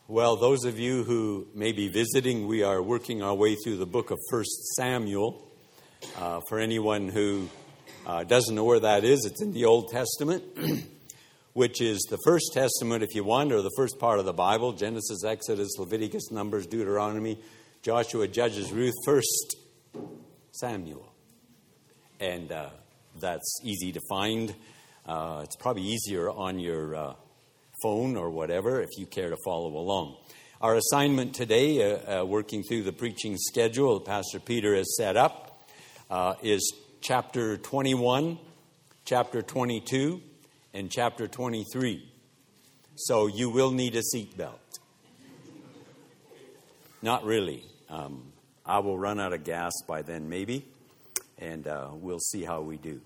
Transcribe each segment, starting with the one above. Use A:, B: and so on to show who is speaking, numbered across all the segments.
A: Well, those of you who may be visiting, we are working our way through the book of 1 Samuel. For anyone who doesn't know where that is, it's in the Old Testament, which is the First Testament, if you want, or the first part of the Bible: Genesis, Exodus, Leviticus, Numbers, Deuteronomy, Joshua, Judges, Ruth, 1 Samuel. And that's easy to find. It's probably easier on your phone or whatever if you care to follow along. Our assignment today, working through the preaching schedule Pastor Peter has set up, is chapter 21, chapter 22, and chapter 23. So you will need a seatbelt. Not really. I will run out of gas by then maybe, and we'll see how we do.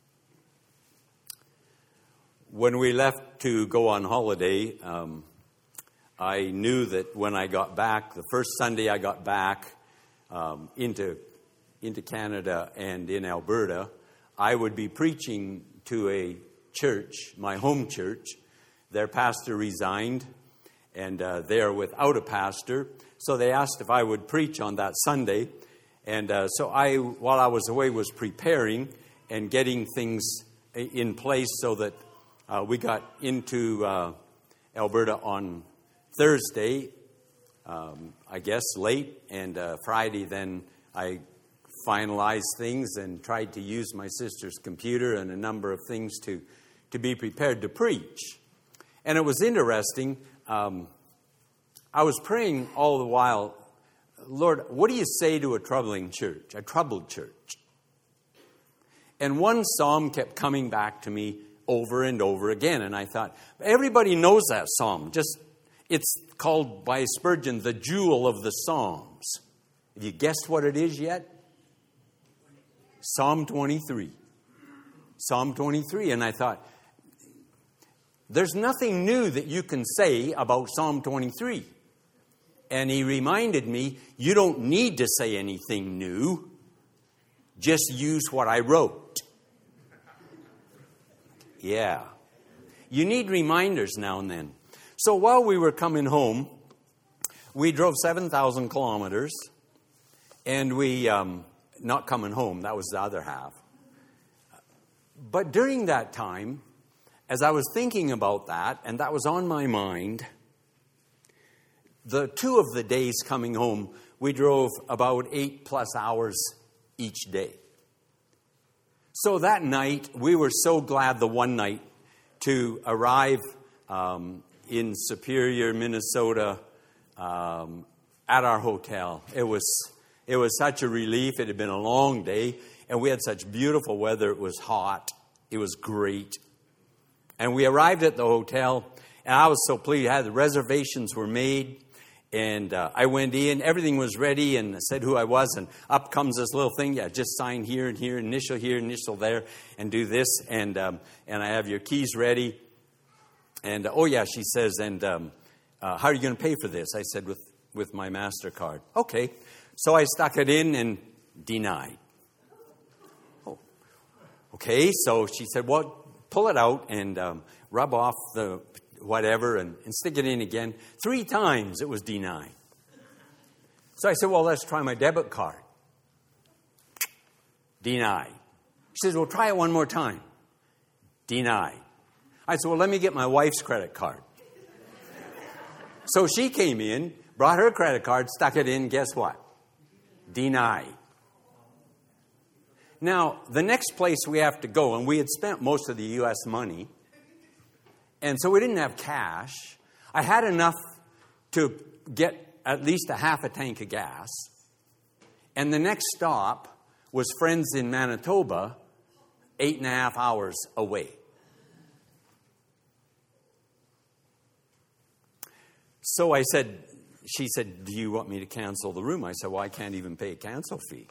A: When we left to go on holiday, I knew that when I got back, the first Sunday I got back into Canada and in Alberta, I would be preaching to a church, my home church. Their pastor resigned, and they are without a pastor. So they asked if I would preach on that Sunday. And so I, while I was away, was preparing and getting things in place so that we got into Alberta on Thursday, I guess, late. And Friday, then I finalized things and tried to use my sister's computer and a number of things to be prepared to preach. And it was interesting. I was praying all the while, Lord, what do you say to a troubled church? And one psalm kept coming back to me over and over again. And I thought, everybody knows that psalm. It's called by Spurgeon, the jewel of the Psalms. Have you guessed what it is yet? Psalm 23. Psalm 23. And I thought, there's nothing new that you can say about Psalm 23. And he reminded me, you don't need to say anything new. Just use what I wrote. Yeah. You need reminders now and then. So while we were coming home, we drove 7,000 kilometers. And we, not coming home, that was the other half. But during that time, as I was thinking about that, and that was on my mind, the 2 of the days coming home, we drove about 8+ hours each day. So that night, we were so glad the one night to arrive in Superior, Minnesota, at our hotel. It was such a relief. It had been a long day, and we had such beautiful weather. It was hot. It was great. And we arrived at the hotel, and I was so pleased. The reservations were made. And I went in, everything was ready, and I said who I was, and up comes this little thing. Yeah, just sign here and here, initial there, and do this, and I have your keys ready. And oh yeah, she says, and how are you going to pay for this? I said with my MasterCard. Okay, so I stuck it in and denied. Oh, okay. So she said, well, pull it out and rub off the whatever, and stick it in again. 3 times it was denied. So I said, well, let's try my debit card. Denied. She says, well, try it one more time. Denied. I said, well, let me get my wife's credit card. So she came in, brought her credit card, stuck it in, guess what? Denied. Now, the next place we have to go, and we had spent most of the U.S. money, and so we didn't have cash. I had enough to get at least a half a tank of gas. And the next stop was friends in Manitoba, 8.5 hours away. So she said, do you want me to cancel the room? I said, well, I can't even pay a cancel fee.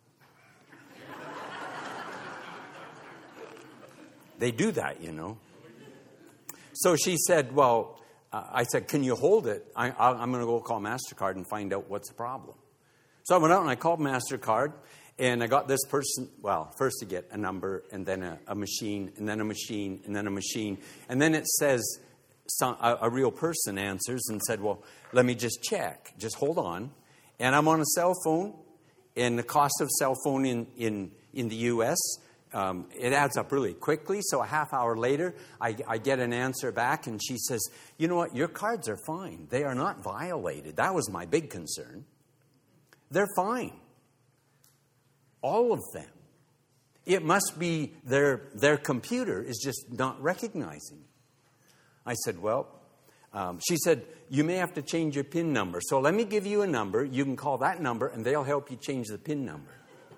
A: They do that, you know. So she said, well, I said, can you hold it? I'm going to go call MasterCard and find out what's the problem. So I went out and I called MasterCard, and I got this person, well, first you get a number, and then a machine, and then a machine, and then a machine. And then it says a real person answers and said, well, let me just check. Just hold on. And I'm on a cell phone, and the cost of cell phone in the U.S., it adds up really quickly. So a half hour later, I get an answer back, and she says, you know what, your cards are fine. They are not violated. That was my big concern. They're fine. All of them. It must be their computer is just not recognizing. I said, well, she said, you may have to change your PIN number. So let me give you a number. You can call that number, and they'll help you change the PIN number.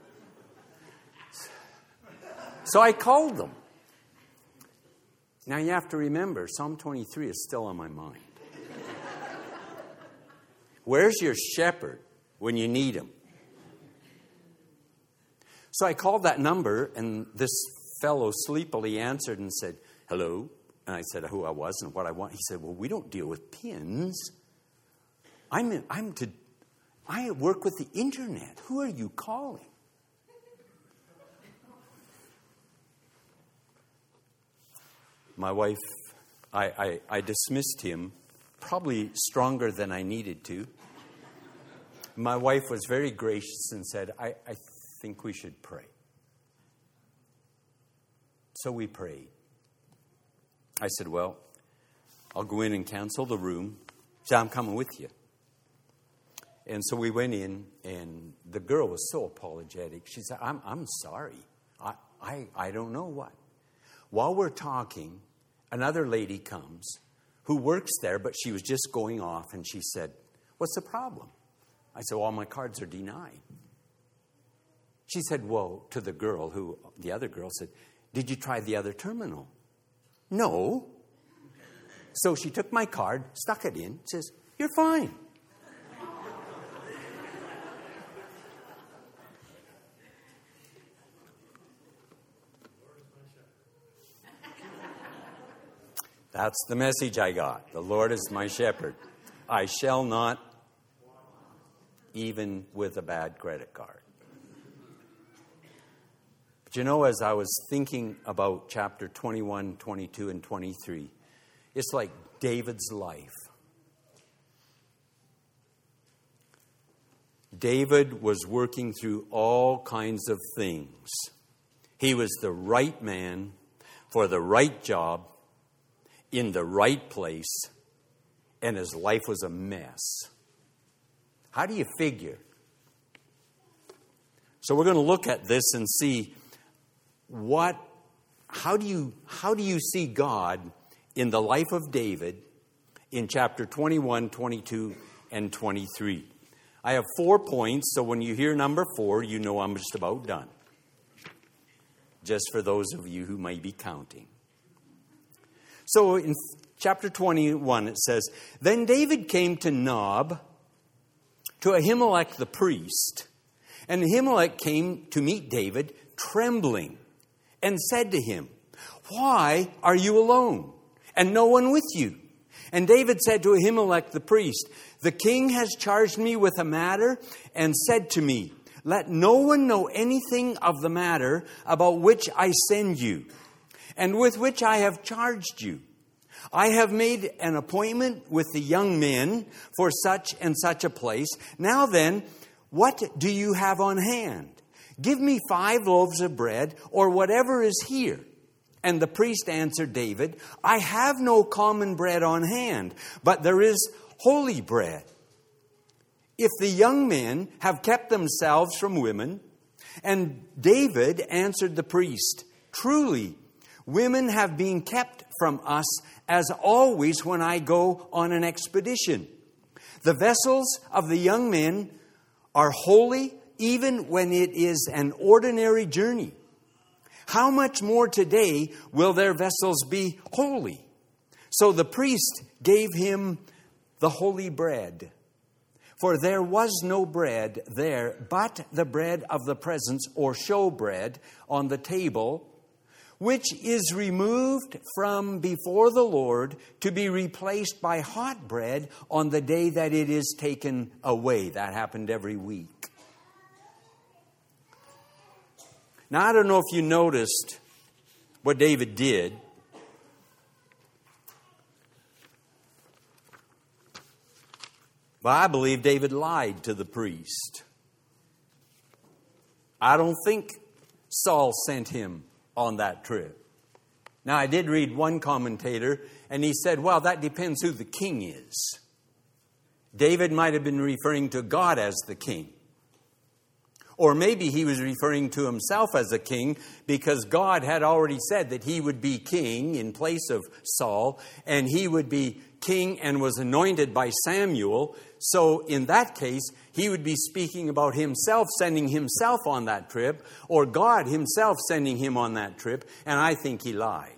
A: So I called them. Now you have to remember, Psalm 23 is still on my mind. Where's your shepherd when you need him? So I called that number, and this fellow sleepily answered and said, hello. And I said who I was and what I want. He said, well, we don't deal with pins. I work with the internet. Who are you calling? My wife, I dismissed him, probably stronger than I needed to. My wife was very gracious and said, I think we should pray. So we prayed. I said, well, I'll go in and cancel the room. She said, I'm coming with you. And so we went in, and the girl was so apologetic. She said, I'm sorry. I don't know what. While we're talking, another lady comes who works there, but she was just going off, and she said, what's the problem? I said, well, my cards are denied. She said, well, to the girl the other girl said, did you try the other terminal? No. So she took my card, stuck it in, says, you're fine. That's the message I got. The Lord is my shepherd. I shall not, even with a bad credit card. But you know, as I was thinking about chapter 21, 22, and 23, it's like David's life. David was working through all kinds of things. He was the right man for the right job in the right place, and his life was a mess. How do you figure? So we're going to look at this and see how do you see God in the life of David in chapter 21, 22, and 23. I have 4 points, so when you hear number 4, you know I'm just about done. Just for those of you who may be counting. So in chapter 21 it says, then David came to Nob, to Ahimelech the priest, and Ahimelech came to meet David trembling, and said to him, why are you alone, and no one with you? And David said to Ahimelech the priest, the king has charged me with a matter, and said to me, let no one know anything of the matter about which I send you, and with which I have charged you. I have made an appointment with the young men for such and such a place. Now then, what do you have on hand? Give me 5 loaves of bread, or whatever is here. And the priest answered David, I have no common bread on hand, but there is holy bread. If the young men have kept themselves from women. And David answered the priest, truly, women have been kept from us as always when I go on an expedition. The vessels of the young men are holy, even when it is an ordinary journey. How much more today will their vessels be holy? So the priest gave him the holy bread. For there was no bread there but the bread of the presence, or show bread, on the table, which is removed from before the Lord to be replaced by hot bread on the day that it is taken away. That happened every week. Now, I don't know if you noticed what David did. But I believe David lied to the priest. I don't think Saul sent him on that trip. Now, I did read one commentator, and he said, well, that depends who the king is. David might have been referring to God as the king. Or maybe he was referring to himself as a king because God had already said that he would be king in place of Saul, and he would be king and was anointed by Samuel. So in that case, he would be speaking about himself sending himself on that trip, or God himself sending him on that trip, and I think he lied.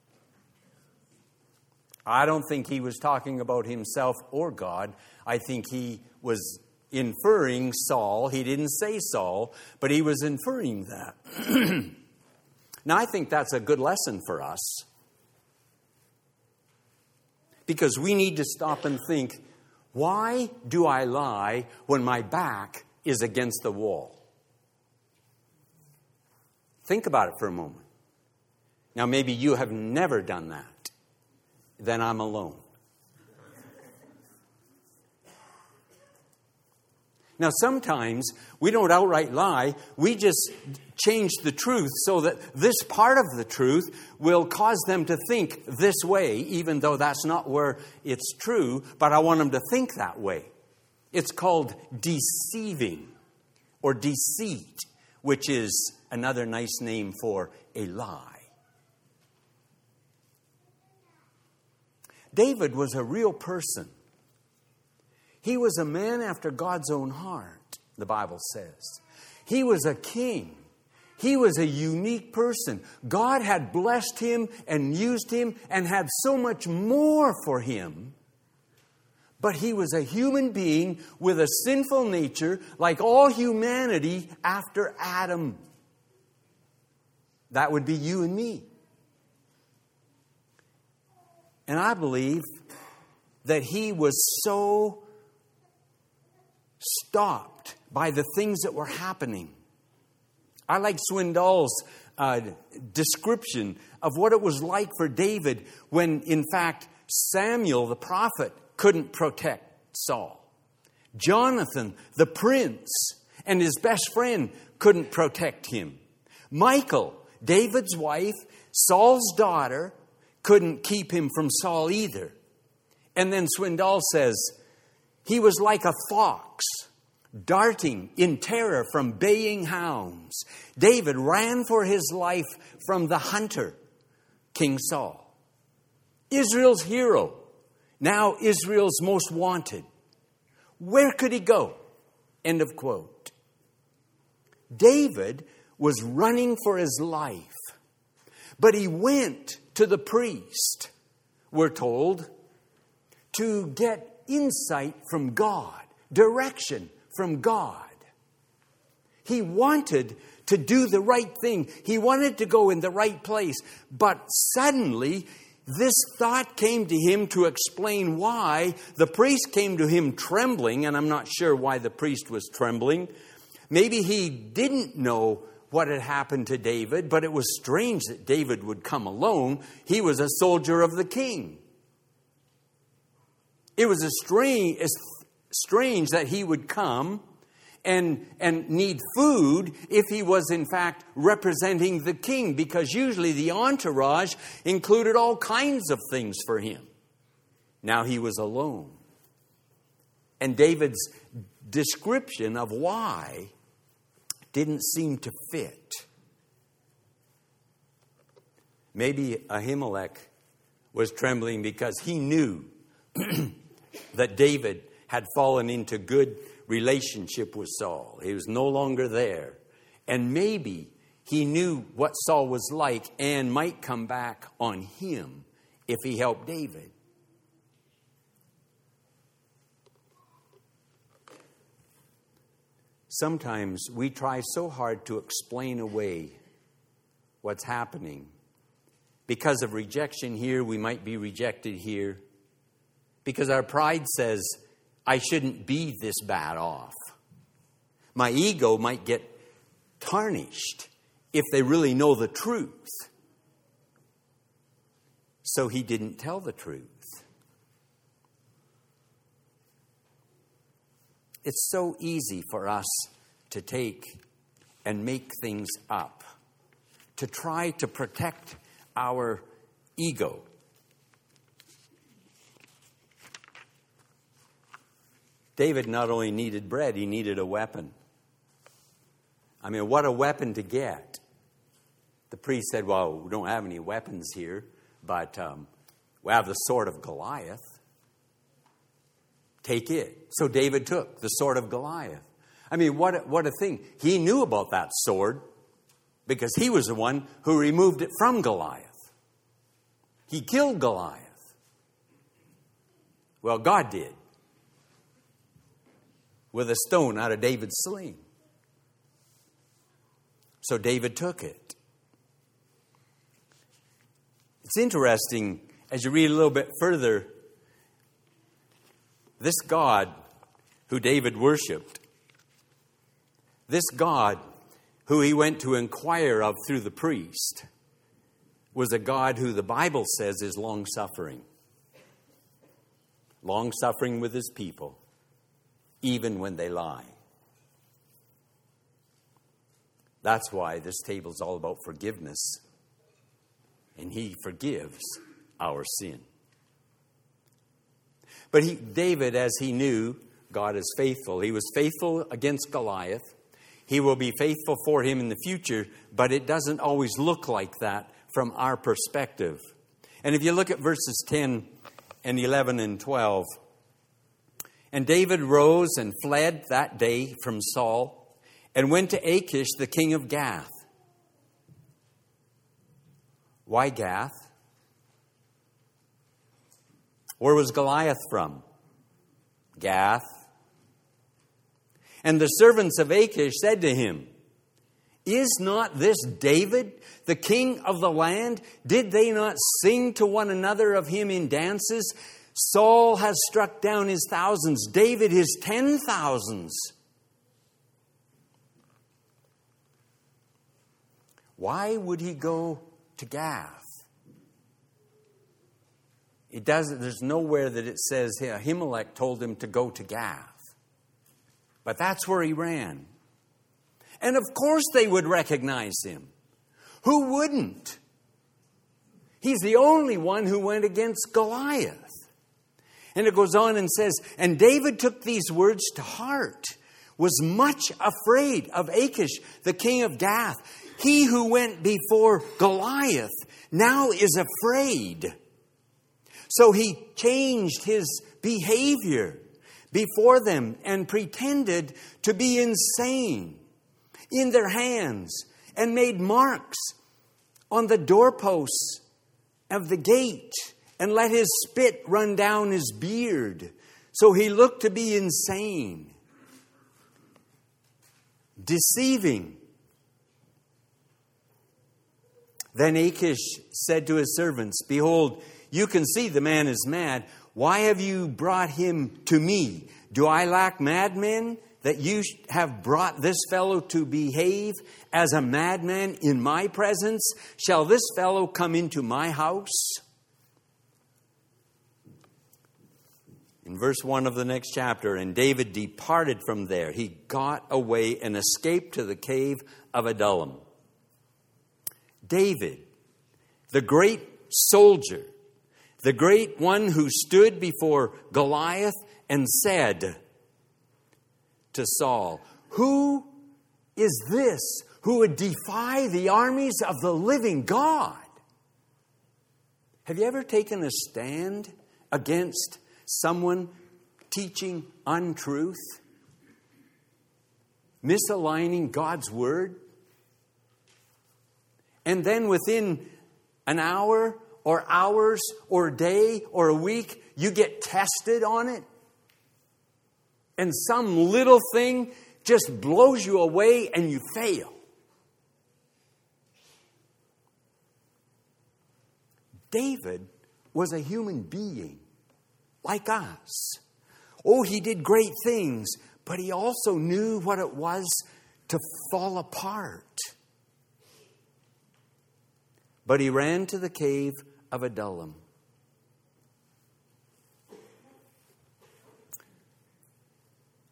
A: I don't think he was talking about himself or God. I think he was inferring Saul. He didn't say Saul, but he was inferring that. Now, I think that's a good lesson for us, because we need to stop and think, why do I lie when my back is against the wall? Think about it for a moment. Now, maybe you have never done that. Then I'm alone. Now, sometimes we don't outright lie. We just change the truth so that this part of the truth will cause them to think this way, even though that's not where it's true, but I want them to think that way. It's called deceiving or deceit, which is another nice name for a lie. David was a real person. He was a man after God's own heart, the Bible says. He was a king. He was a unique person. God had blessed him and used him and had so much more for him. But he was a human being with a sinful nature, like all humanity after Adam. That would be you and me. And I believe that he was so stopped by the things that were happening. I like Swindoll's description of what it was like for David when, in fact, Samuel, the prophet, couldn't protect Saul. Jonathan, the prince, and his best friend couldn't protect him. Michal, David's wife, Saul's daughter, couldn't keep him from Saul either. And then Swindoll says, he was like a fox, darting in terror from baying hounds. David ran for his life from the hunter, King Saul. Israel's hero, now Israel's most wanted. Where could he go? End of quote. David was running for his life, but he went to the priest, we're told, to get insight from God, direction from God. He wanted to do the right thing. He wanted to go in the right place. But suddenly, this thought came to him to explain why. The priest came to him trembling, and I'm not sure why the priest was trembling. Maybe he didn't know what had happened to David, but it was strange that David would come alone. He was a soldier of the king. It was strange that he would come and need food if he was in fact representing the king, because usually the entourage included all kinds of things for him. Now he was alone. And David's description of why didn't seem to fit. Maybe Ahimelech was trembling because he knew that David had fallen into good relationship with Saul. He was no longer there. And maybe he knew what Saul was like and might come back on him if he helped David. Sometimes we try so hard to explain away what's happening. Because of rejection here, we might be rejected here. Because our pride says, I shouldn't be this bad off. My ego might get tarnished if they really know the truth. So he didn't tell the truth. it's so easy for us to take and make things up, to try to protect our ego. David not only needed bread, he needed a weapon. I mean, what a weapon to get. The priest said, well, we don't have any weapons here, but we have the sword of Goliath. Take it. So David took the sword of Goliath. I mean, what a thing. He knew about that sword because he was the one who removed it from Goliath. He killed Goliath. Well, God did. With a stone out of David's sling. So David took it. It's interesting, as you read a little bit further, this God who David worshipped, this God who he went to inquire of through the priest, was a God who the Bible says is long-suffering. Long-suffering with his people, even when they lie. That's why this table is all about forgiveness. And he forgives our sin. But David, as he knew, God is faithful. He was faithful against Goliath. He will be faithful for him in the future, but it doesn't always look like that from our perspective. And if you look at verses 10 and 11 and 12, and David rose and fled that day from Saul and went to Achish, the king of Gath. Why Gath? Where was Goliath from? Gath. And the servants of Achish said to him, is not this David, the king of the land? Did they not sing to one another of him in dances? Saul has struck down his thousands, David his 10,000s. Why would he go to Gath? There's nowhere that it says Ahimelech told him to go to Gath. But that's where he ran. And of course they would recognize him. Who wouldn't? He's the only one who went against Goliath. And it goes on and says, and David took these words to heart, was much afraid of Achish, the king of Gath. He who went before Goliath now is afraid. So he changed his behavior before them and pretended to be insane in their hands and made marks on the doorposts of the gate and let his spit run down his beard. So he looked to be insane, deceiving. Then Achish said to his servants, behold, you can see the man is mad. Why have you brought him to me? Do I lack madmen that you have brought this fellow to behave as a madman in my presence? Shall this fellow come into my house? In verse 1 of the next chapter, and David departed from there. He got away and escaped to the cave of Adullam. David, the great soldier, the great one who stood before Goliath and said to Saul, who is this who would defy the armies of the living God? Have you ever taken a stand against someone teaching untruth? Misaligning God's word? And then within an hour or hours or a day or a week, you get tested on it? And some little thing just blows you away and you fail. David was a human being like us. Oh, he did great things, but he also knew what it was to fall apart. But he ran to the cave of Adullam.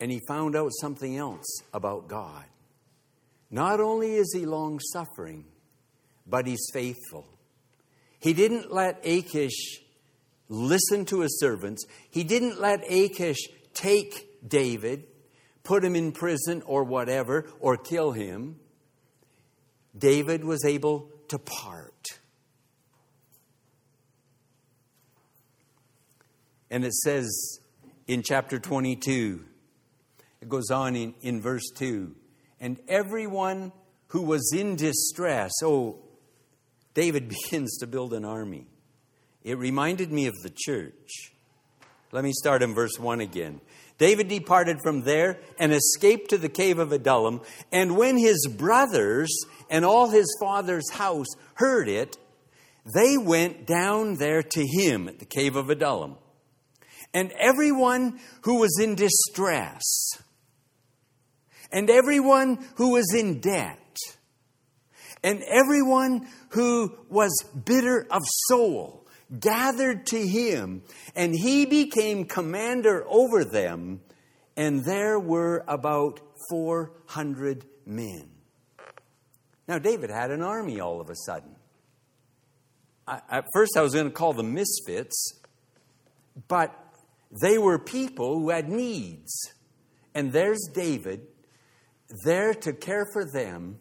A: and he found out something else about God. Not only is he long-suffering, but he's faithful. He didn't let Achish listen to his servants. He didn't let Achish take David, put him in prison or whatever, or kill him. David was able to part. And it says in chapter 22, it goes on in verse 2, and everyone who was in distress, David begins to build an army. It reminded me of the church. Let me start in verse 1 again. David departed from there and escaped to the cave of Adullam. And when his brothers and all his father's house heard it, they went down there to him at the cave of Adullam. And everyone who was in distress, and everyone who was in debt, and everyone who was bitter of soul, gathered to him, and he became commander over them, and there were about 400 men. Now, David had an army all of a sudden. At first, I was going to call them misfits, but they were people who had needs. And there's David there to care for them,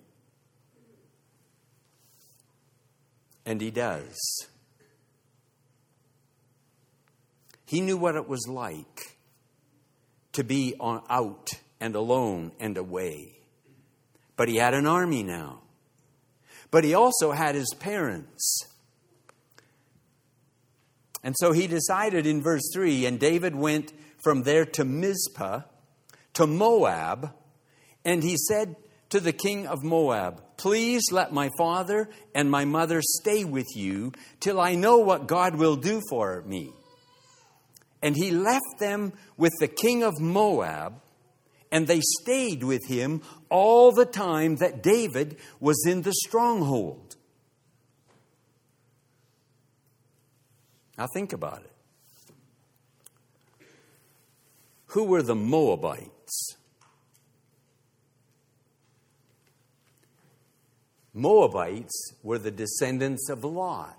A: and he does. He knew what it was like to be out and alone and away. But he had an army now. But he also had his parents. And so he decided in verse 3, and David went from there to Mizpah, to Moab, and he said to the king of Moab, please let my father and my mother stay with you till I know what God will do for me. And he left them with the king of Moab, and they stayed with him all the time that David was in the stronghold. Now think about it. Who were the Moabites? Moabites were the descendants of Lot.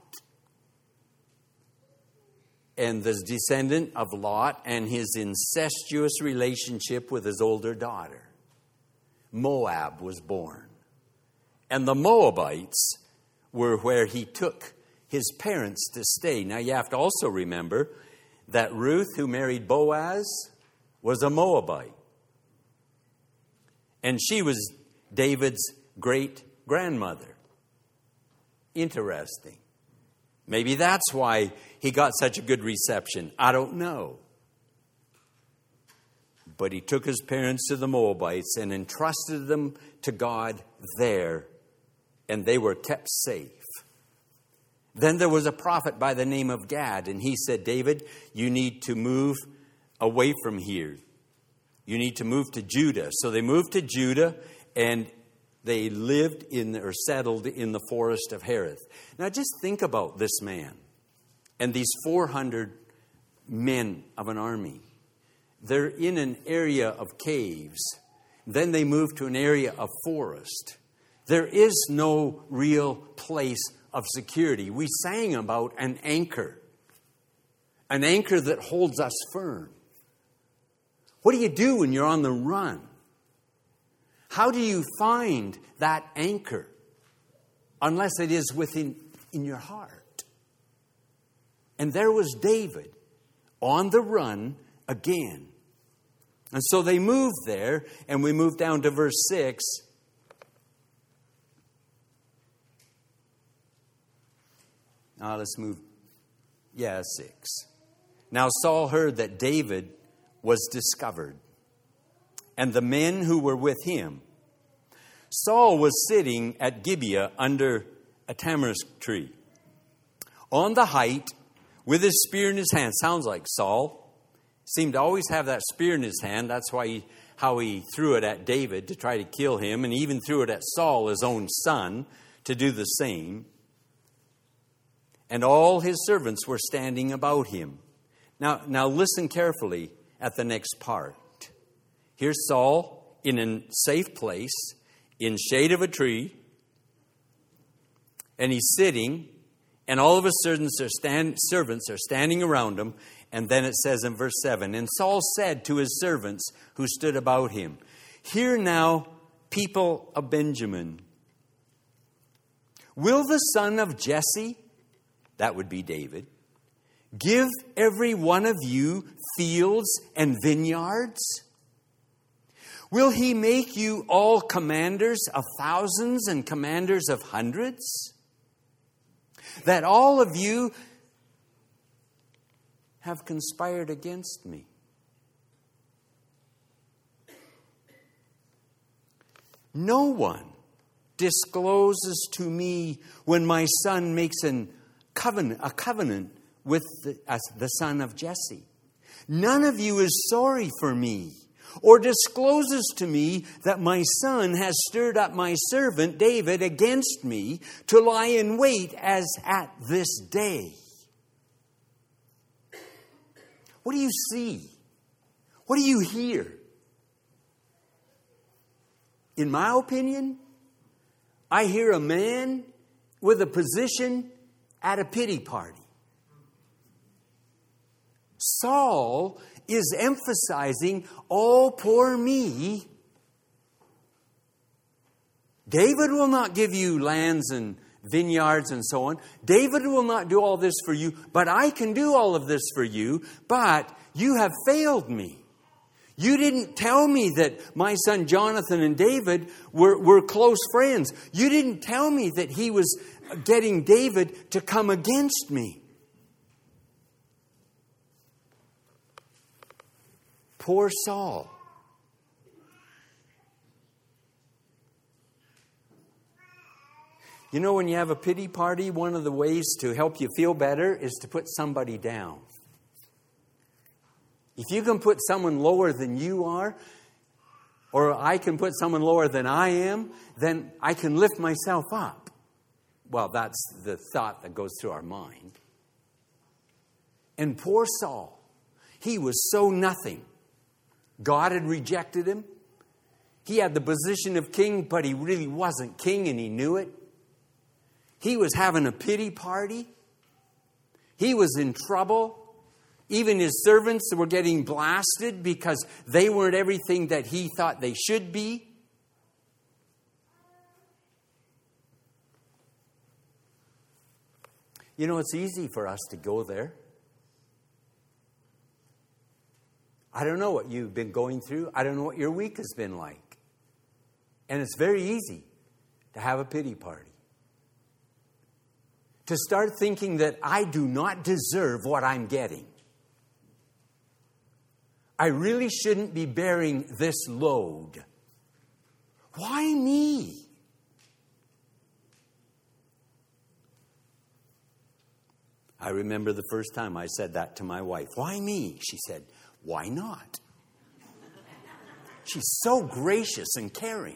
A: And the descendant of Lot and his incestuous relationship with his older daughter. Moab was born. And the Moabites were where he took his parents to stay. Now you have to also remember that Ruth, who married Boaz, was a Moabite. And she was David's great-grandmother. Interesting. Maybe that's why he got such a good reception. I don't know. But he took his parents to the Moabites and entrusted them to God there, and they were kept safe. Then there was a prophet by the name of Gad, and he said, David, you need to move away from here. You need to move to Judah. So they moved to Judah, and they lived or settled in the forest of Hereth. Now just think about this man and these 400 men of an army. They're in an area of caves. Then they move to an area of forest. There is no real place of security. We sang about an anchor that holds us firm. What do you do when you're on the run? How do you find that anchor unless it is within in your heart? And there was David on the run again. And so they moved there, and we moved down to verse 6. Now let's move. 6. Now Saul heard that David was discovered, and the men who were with him. Saul was sitting at Gibeah under a tamarisk tree, on the height, with his spear in his hand. Sounds like Saul. Seemed to always have that spear in his hand. That's why how he threw it at David to try to kill him, and he even threw it at Saul, his own son, to do the same. And all his servants were standing about him. Now listen carefully at the next part. Here's Saul in a safe place, in shade of a tree, and he's sitting, and all of his servants are standing around him. And then it says in verse 7, and Saul said to his servants who stood about him, hear now, people of Benjamin, will the son of Jesse, that would be David, give every one of you fields and vineyards? Will he make you all commanders of thousands and commanders of hundreds? That all of you have conspired against me. No one discloses to me when my son makes a covenant with the son of Jesse. None of you is sorry for me, or discloses to me that my son has stirred up my servant David against me to lie in wait as at this day. What do you see? What do you hear? In my opinion, I hear a man with a position at a pity party. Saul is emphasizing, oh, poor me. David will not give you lands and vineyards and so on. David will not do all this for you, but I can do all of this for you. But you have failed me. You didn't tell me that my son Jonathan and David were close friends. You didn't tell me that he was getting David to come against me. Poor Saul. You know, when you have a pity party, one of the ways to help you feel better is to put somebody down. If you can put someone lower than you are, or I can put someone lower than I am, then I can lift myself up. Well, that's the thought that goes through our mind. And poor Saul, he was so nothing. God had rejected him. He had the position of king, but he really wasn't king, and he knew it. He was having a pity party. He was in trouble. Even his servants were getting blasted because they weren't everything that he thought they should be. You know, it's easy for us to go there. I don't know what you've been going through. I don't know what your week has been like. And it's very easy to have a pity party. To start thinking that I do not deserve what I'm getting. I really shouldn't be bearing this load. Why me? I remember the first time I said that to my wife. Why me? She said, why not? She's so gracious and caring.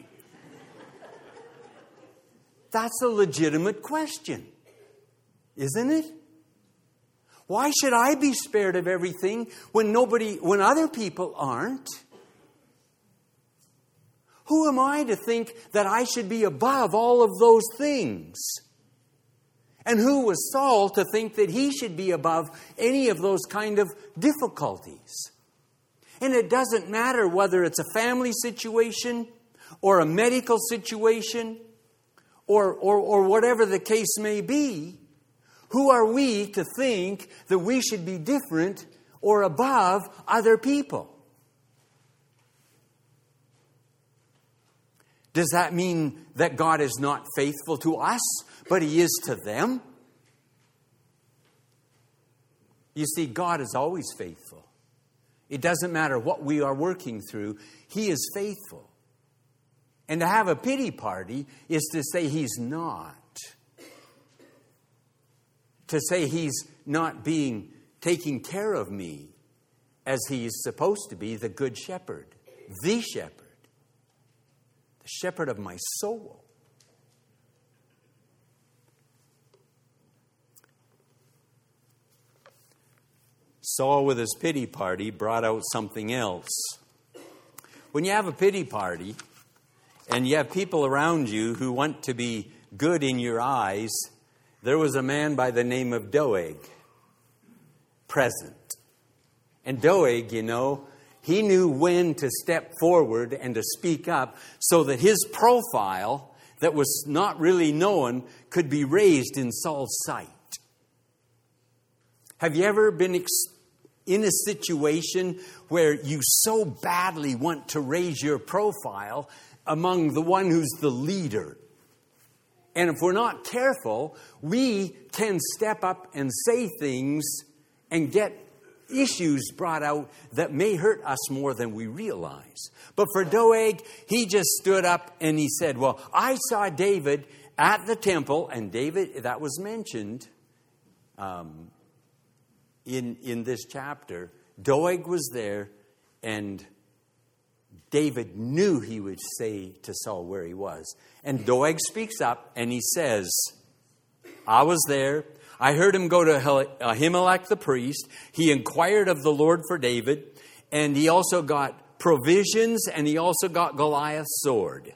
A: That's a legitimate question, isn't it? Why should I be spared of everything when other people aren't? Who am I to think that I should be above all of those things? And who was Saul to think that he should be above any of those kind of difficulties? And it doesn't matter whether it's a family situation or a medical situation or whatever the case may be. Who are we to think that we should be different or above other people? Does that mean that God is not faithful to us, but He is to them? You see, God is always faithful. It doesn't matter what we are working through. He is faithful. And to have a pity party is to say He's not. To say He's not taking care of me as He is supposed to be, the good shepherd, the shepherd of my soul. Saul, with his pity party, brought out something else. When you have a pity party and you have people around you who want to be good in your eyes, there was a man by the name of Doeg present. And Doeg, he knew when to step forward and to speak up so that his profile that was not really known could be raised in Saul's sight. Have you ever been in a situation where you so badly want to raise your profile among the one who's the leader? And if we're not careful, we can step up and say things and get issues brought out that may hurt us more than we realize. But for Doeg, he just stood up and he said, well, I saw David at the temple, and David, that was mentioned in this chapter. Doeg was there, and David knew he would say to Saul where he was. And Doeg speaks up and he says, I was there. I heard him go to Ahimelech the priest. He inquired of the Lord for David. And he also got provisions, and he also got Goliath's sword.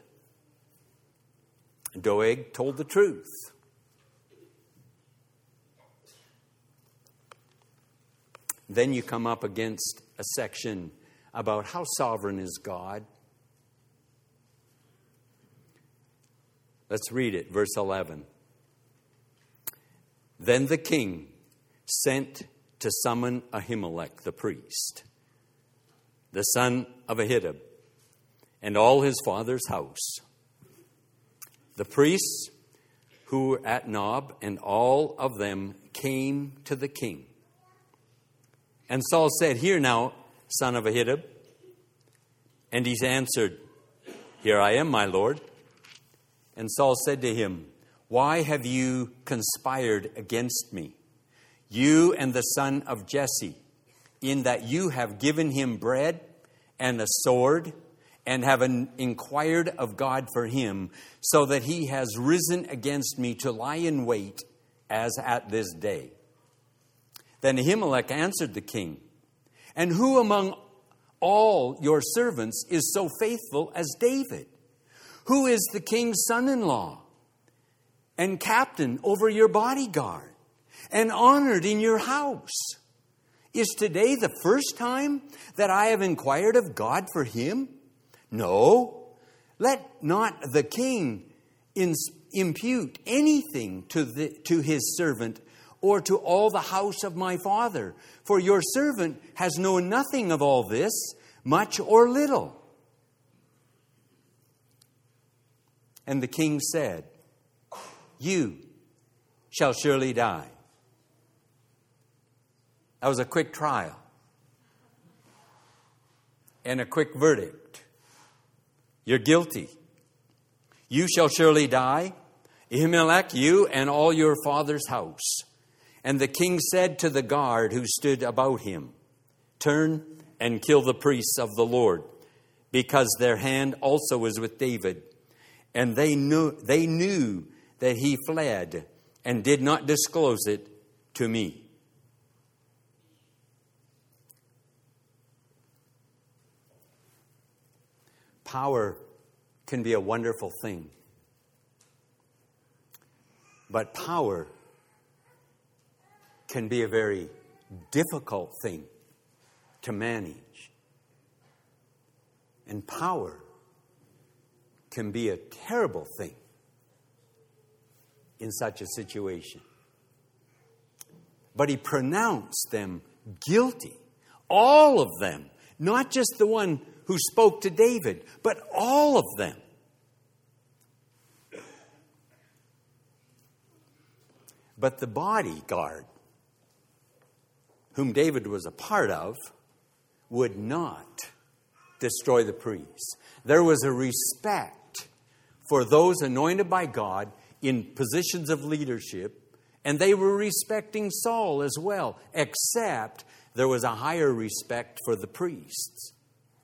A: Doeg told the truth. Then you come up against a section about how sovereign is God. Let's read it, verse 11. Then the king sent to summon Ahimelech the priest, the son of Ahitub, and all his father's house. The priests who were at Nob, and all of them came to the king. And Saul said, Hear now, son of Ahitub. And he answered, Here I am, my lord. And Saul said to him, Why have you conspired against me, you and the son of Jesse, in that you have given him bread and a sword, and have inquired of God for him, so that he has risen against me to lie in wait, as at this day? Then Ahimelech answered the king, And who among all your servants is so faithful as David, who is the king's son-in-law and captain over your bodyguard and honored in your house? Is today the first time that I have inquired of God for him? No, let not the king impute anything to his servant or to all the house of my father, for your servant has known nothing of all this, much or little. And the king said, You shall surely die. That was a quick trial and a quick verdict. You're guilty. You shall surely die, Ahimelech, you and all your father's house. And the king said to the guard who stood about him, Turn and kill the priests of the Lord, because their hand also is with David. And they knew that he fled and did not disclose it to me. Power can be a wonderful thing. But power can be a very difficult thing to manage. And power can be a terrible thing in such a situation. But he pronounced them guilty. All of them. Not just the one who spoke to David, but all of them. But the bodyguard, whom David was a part of, would not destroy the priests. There was a respect for those anointed by God in positions of leadership, and they were respecting Saul as well, except there was a higher respect for the priests.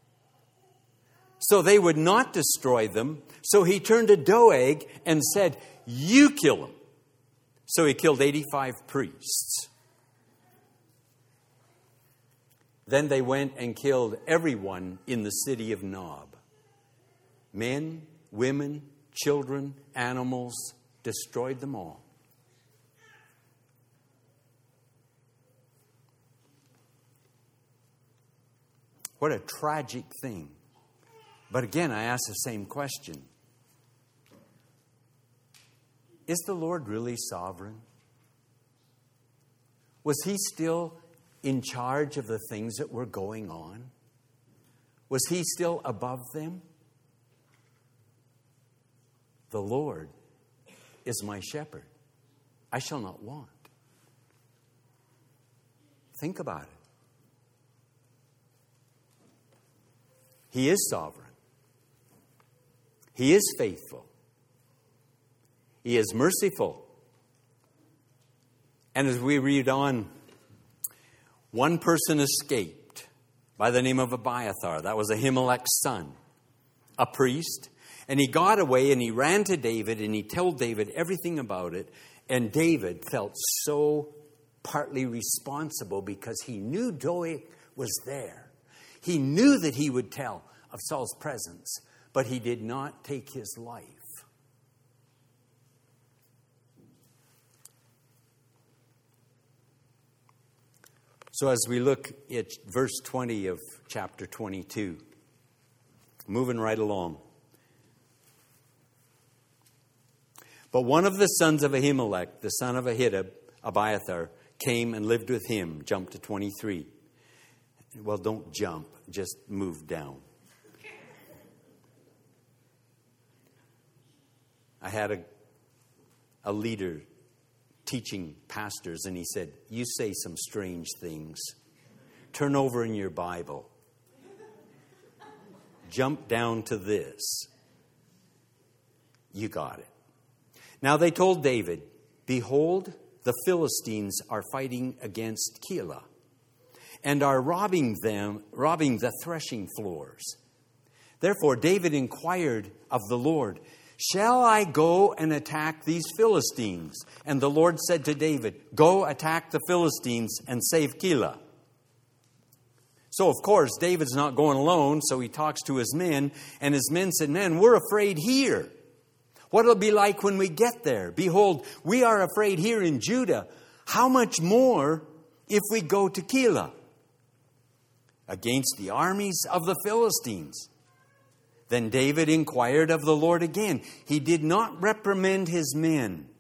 A: So they would not destroy them. So he turned to Doeg and said, You kill them. So he killed 85 priests. Then they went and killed everyone in the city of Nob. Men, women, children, animals, destroyed them all. What a tragic thing. But again, I ask the same question. Is the Lord really sovereign? Was He still in charge of the things that were going on? Was He still above them? The Lord is my shepherd. I shall not want. Think about it. He is sovereign. He is faithful. He is merciful. And as we read on, one person escaped by the name of Abiathar. That was Ahimelech's son, a priest. And he got away and he ran to David and he told David everything about it. And David felt so partly responsible because he knew Doeg was there. He knew that he would tell of Saul's presence, but he did not take his life. So as we look at verse 20 of chapter 22, moving right along. But one of the sons of Ahimelech, the son of Ahitub, Abiathar, came and lived with him. Jump to 23. Well, don't jump, just move down. I had a leader teaching pastors, and he said, "You say some strange things. Turn over in your Bible. Jump down to this." You got it. Now they told David, "Behold, the Philistines are fighting against Keilah, and are robbing the threshing floors." Therefore David inquired of the Lord, "Shall I go and attack these Philistines?" And the Lord said to David, "Go attack the Philistines and save Keilah." So, of course, David's not going alone, so he talks to his men, and his men said, "Man, we're afraid here. What it'll be like when we get there? Behold, we are afraid here in Judah. How much more if we go to Keilah against the armies of the Philistines?" Then David inquired of the Lord again. He did not reprimand his men.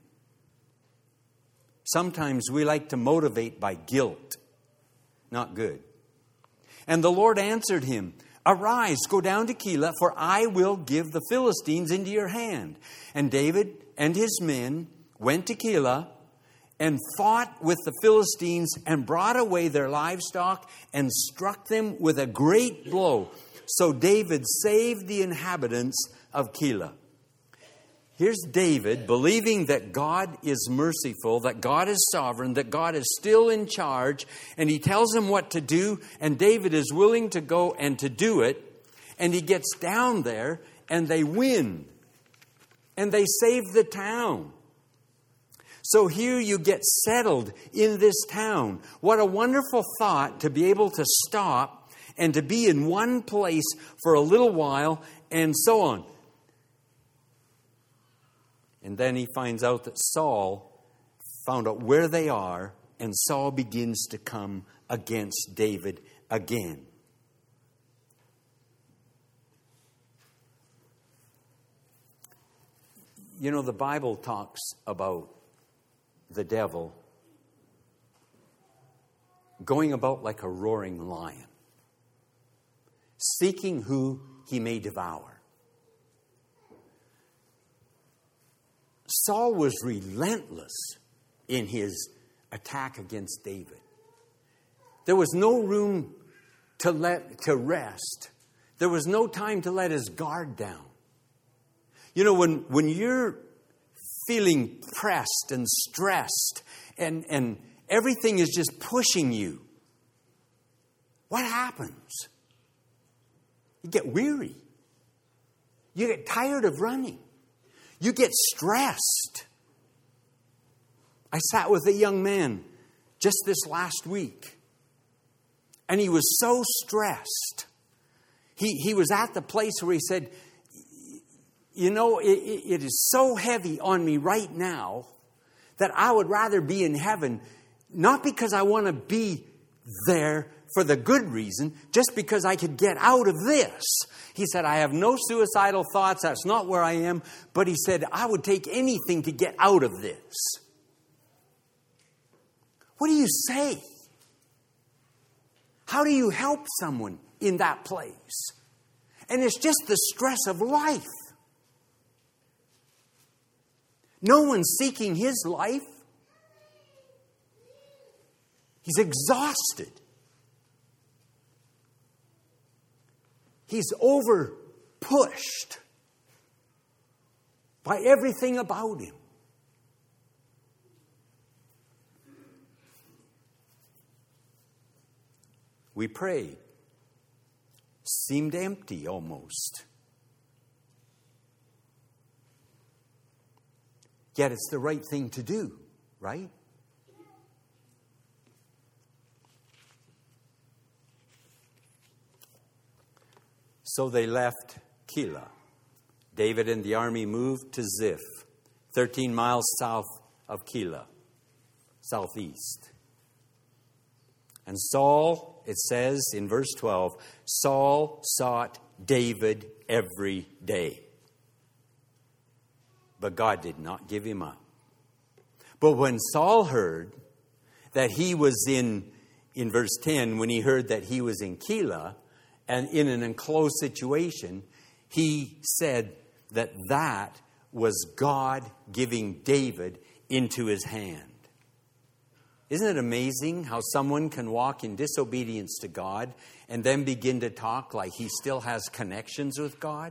A: Sometimes we like to motivate by guilt. Not good. And the Lord answered him, "Arise, go down to Keilah, for I will give the Philistines into your hand." And David and his men went to Keilah and fought with the Philistines and brought away their livestock and struck them with a great blow. So David saved the inhabitants of Keilah. Here's David believing that God is merciful, that God is sovereign, that God is still in charge, and he tells him what to do, and David is willing to go and to do it, and he gets down there, and they win, and they save the town. So here you get settled in this town. What a wonderful thought to be able to stop and to be in one place for a little while, and so on. And then he finds out that Saul found out where they are, and Saul begins to come against David again. You know, the Bible talks about the devil going about like a roaring lion, seeking who he may devour. Saul was relentless in his attack against David. There was no room to rest. There was no time to let his guard down. You know, when you're feeling pressed and stressed and everything is just pushing you, what happens? You get weary. You get tired of running. You get stressed. I sat with a young man just this last week. And he was so stressed. He was at the place where he said, you know, it is so heavy on me right now that I would rather be in heaven, not because I want to be there for the good reason, just because I could get out of this. He said, I have no suicidal thoughts. That's not where I am. But he said, I would take anything to get out of this. What do you say? How do you help someone in that place? And it's just the stress of life. No one's seeking his life. He's exhausted. He's over-pushed by everything about him. We prayed. Seemed empty almost. Yet it's the right thing to do, right? So they left Keilah. David and the army moved to Ziph, 13 miles south of Keilah, southeast. And Saul, it says in verse 12, Saul sought David every day. But God did not give him up. But when Saul heard that he was in verse 10, when he heard that he was in Keilah and in an enclosed situation, he said that was God giving David into his hand. Isn't it amazing how someone can walk in disobedience to God and then begin to talk like he still has connections with God?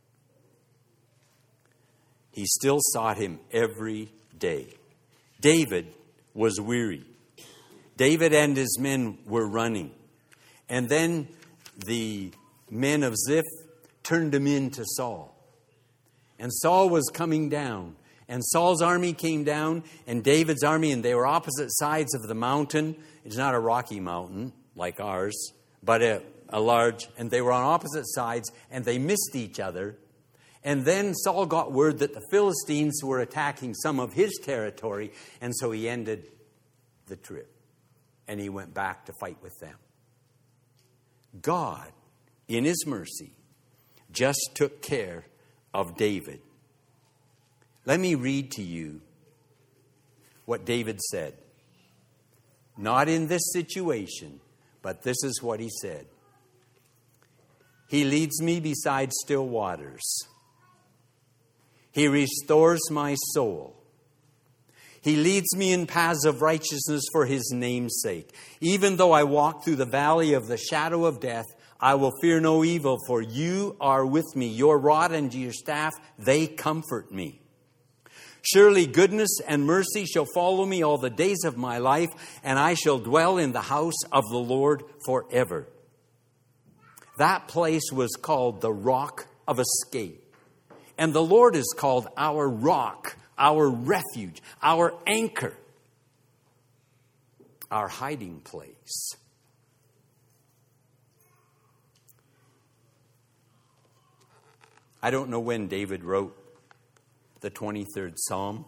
A: He still sought him every day. David was weary. David and his men were running. And then the men of Ziph turned him in to Saul. And Saul was coming down. And Saul's army came down, and David's army, and they were opposite sides of the mountain. It's not a rocky mountain like ours, but a large, and they were on opposite sides, and they missed each other. And then Saul got word that the Philistines were attacking some of his territory, and so he ended the trip, and he went back to fight with them. God, in his mercy, just took care of David. Let me read to you what David said. Not in this situation, but this is what he said. He leads me beside still waters. He restores my soul. He leads me in paths of righteousness for his name's sake. Even though I walk through the valley of the shadow of death, I will fear no evil, for you are with me. Your rod and your staff, they comfort me. Surely goodness and mercy shall follow me all the days of my life, and I shall dwell in the house of the Lord forever. That place was called the Rock of Escape. And the Lord is called our rock, our refuge, our anchor, our hiding place. I don't know when David wrote the 23rd Psalm,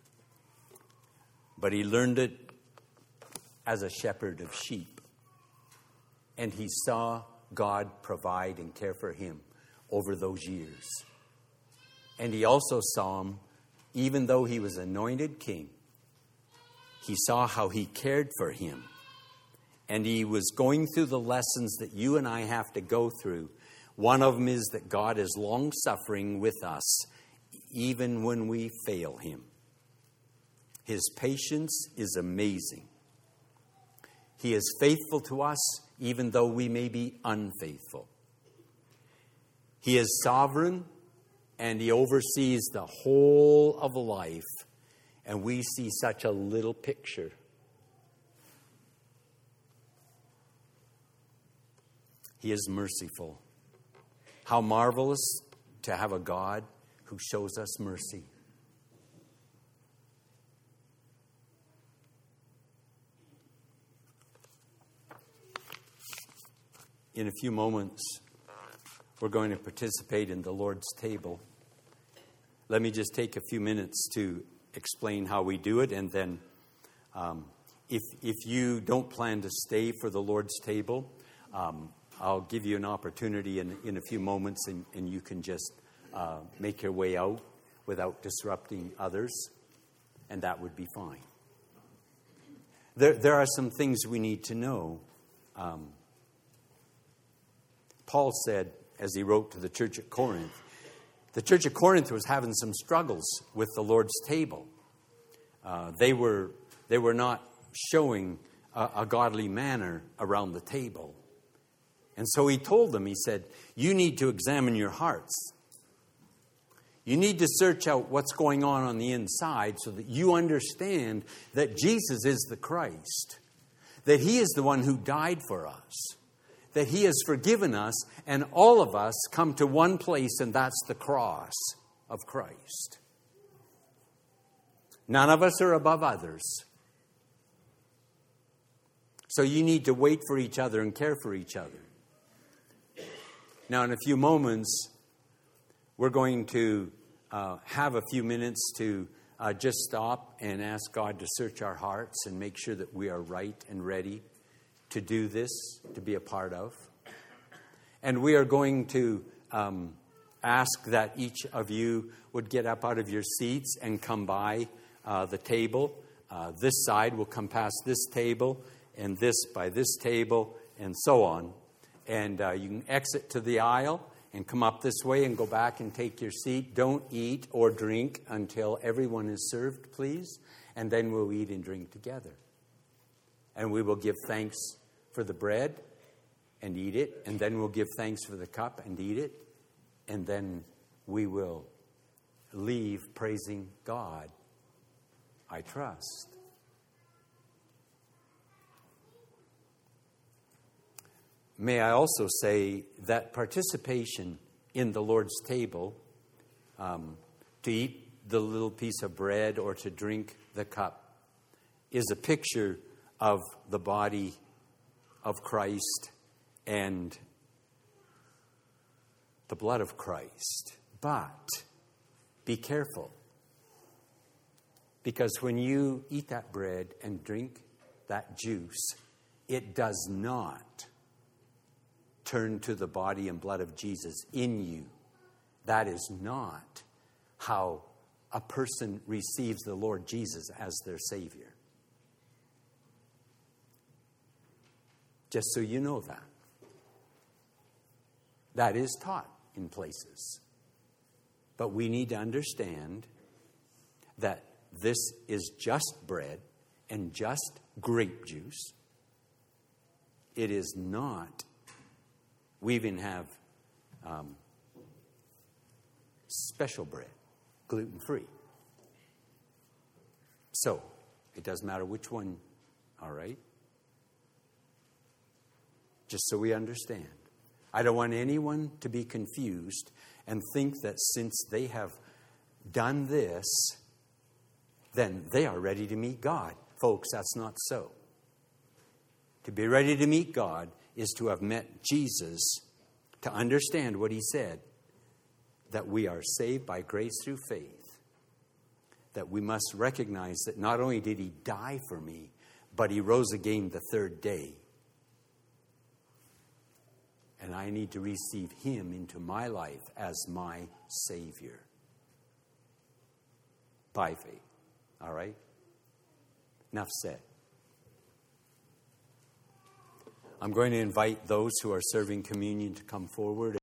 A: but he learned it as a shepherd of sheep. And he saw God provide and care for him over those years. And he also saw him, even though he was anointed king, he saw how he cared for him. And he was going through the lessons that you and I have to go through. One of them is that God is long-suffering with us, even when we fail him. His patience is amazing. He is faithful to us, even though we may be unfaithful. He is sovereign, and he oversees the whole of life. And we see such a little picture. He is merciful. How marvelous to have a God who shows us mercy. in a few moments, we're going to participate in the Lord's table. Let me just take a few minutes to explain how we do it, and then if you don't plan to stay for the Lord's table, I'll give you an opportunity in a few moments, and you can just make your way out without disrupting others, and that would be fine. There are some things we need to know. Paul said, as he wrote to the church at Corinth, the church at Corinth was having some struggles with the Lord's table. They were not showing a godly manner around the table. And so he told them, he said, you need to examine your hearts. You need to search out what's going on the inside so that you understand that Jesus is the Christ, that He is the one who died for us, that He has forgiven us, and all of us come to one place, and that's the cross of Christ. None of us are above others. So you need to wait for each other and care for each other. Now, in a few moments, we're going to have a few minutes to just stop and ask God to search our hearts and make sure that we are right and ready to do this, to be a part of. And we are going to ask that each of you would get up out of your seats and come by the table. This side will come past this table, and this by this table, and so on. And you can exit to the aisle and come up this way and go back and take your seat. Don't eat or drink until everyone is served, please. And then we'll eat and drink together. And we will give thanks for the bread and eat it. And then we'll give thanks for the cup and eat it. And then we will leave praising God, I trust. May I also say that participation in the Lord's table, to eat the little piece of bread or to drink the cup, is a picture of the body of Christ and the blood of Christ. But be careful, because when you eat that bread and drink that juice, it does not turn to the body and blood of Jesus in you. That is not how a person receives the Lord Jesus as their Savior. Just so you know that. That is taught in places. But we need to understand that this is just bread and just grape juice. It is not. We even have special bread, gluten-free. So, it doesn't matter which one, all right? Just so we understand. I don't want anyone to be confused and think that since they have done this, then they are ready to meet God. Folks, that's not so. To be ready to meet God is to have met Jesus, to understand what He said, that we are saved by grace through faith, that we must recognize that not only did He die for me, but He rose again the third day. And I need to receive Him into my life as my Savior. By faith. All right? Enough said. I'm going to invite those who are serving communion to come forward.